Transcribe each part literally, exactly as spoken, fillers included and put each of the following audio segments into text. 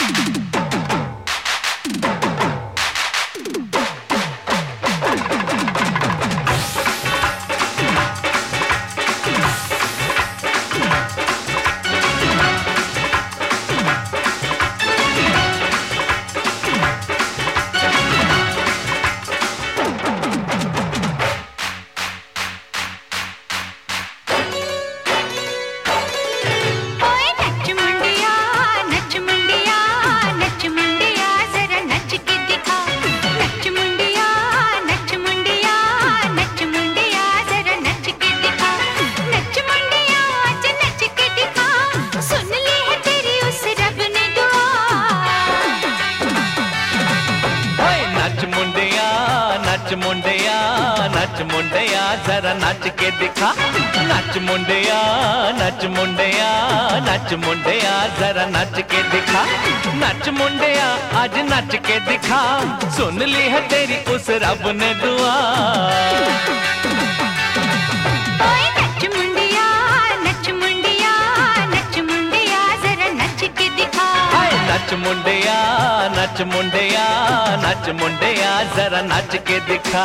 नच मुंडिया नच मुंडिया जरा नच के दिखा। नच मुंडिया नच मुंडिया नच मुंडिया जरा नच के दिखा। नच मुंडिया आज नच के दिखा, सुन ली है तेरी उस रब ने दुआ। नच मुंडिया नच मुंडिया नच मुंडिया जरा नच के दिखा। नच मुंडिया नच मुंडिया नच मुंडिया जरा नच के दिखा।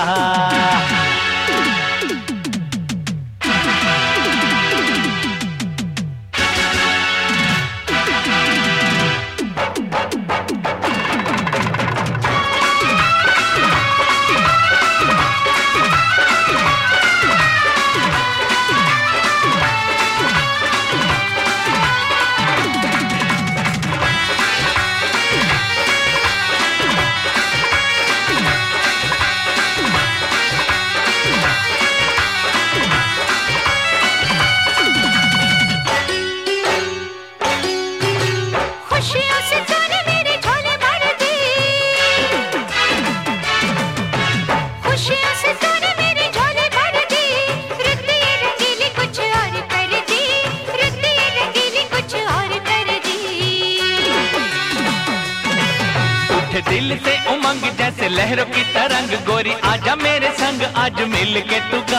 दिल से उमंग जैसे लहरों की तरंग, गोरी आजा मेरे संग आज मिल के तू गा।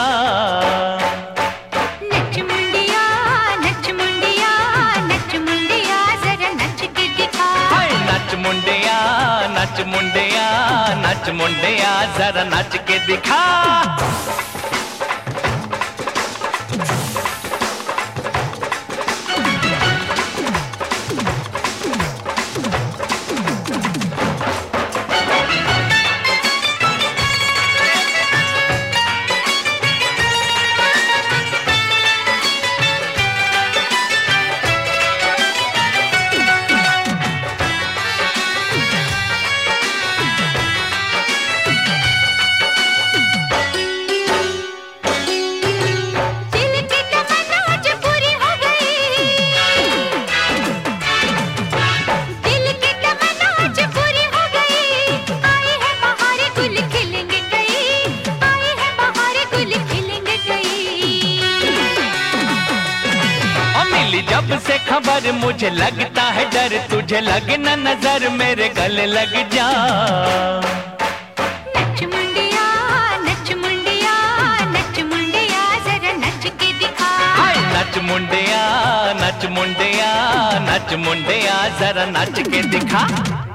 नच मुंडिया नच मुंडिया नच मुंडिया जरा नच के दिखा। नच मुंडिया नच मुंडिया नच मुंडिया जरा नच के दिखा। जब से खबर मुझे लगता है डर, तुझे लगे न नजर मेरे गले लग जा। नच मुंडिया नच मुंडिया नच मुंडिया जरा नच के दिखा। नच मुंडिया नच मुंडिया नच मुंडिया जरा नच के दिखा।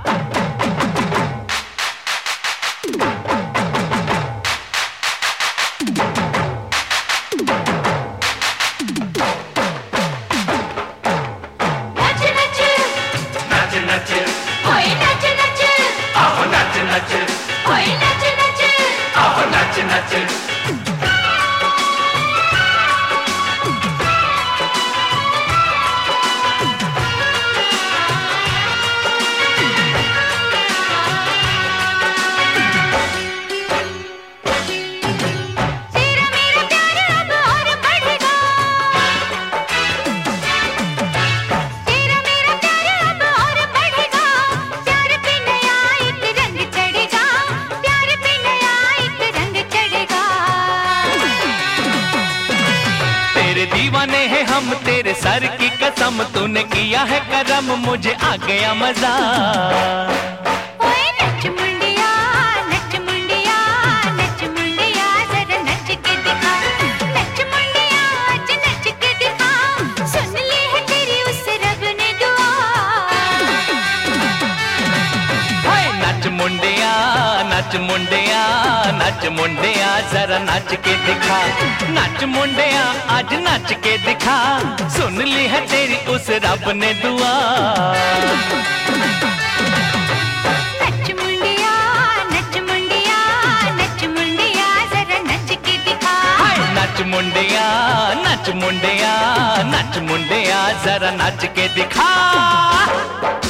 दीवाने हैं हम तेरे सर की कसम, तूने किया है करम मुझे आ गया मजा। नच मुंडिया नच मुंडिया नच मुंडिया जरा नच के दिखा। नच मुंडिया आज नच के दिखा, सुन ली है तेरी उस रब ने दुआ। नच मुंडिया नच मुंडिया जरा नच के दिखा, नच मुंडिया आज नच के दिखा, सुन ली है तेरी उस रब ने दुआ। नच मुंडिया नच मुंडिया नच मुंडिया जरा नच के दिखा, नच मुंडिया नच मुंडिया नच मुंडिया जरा नच के दिखा।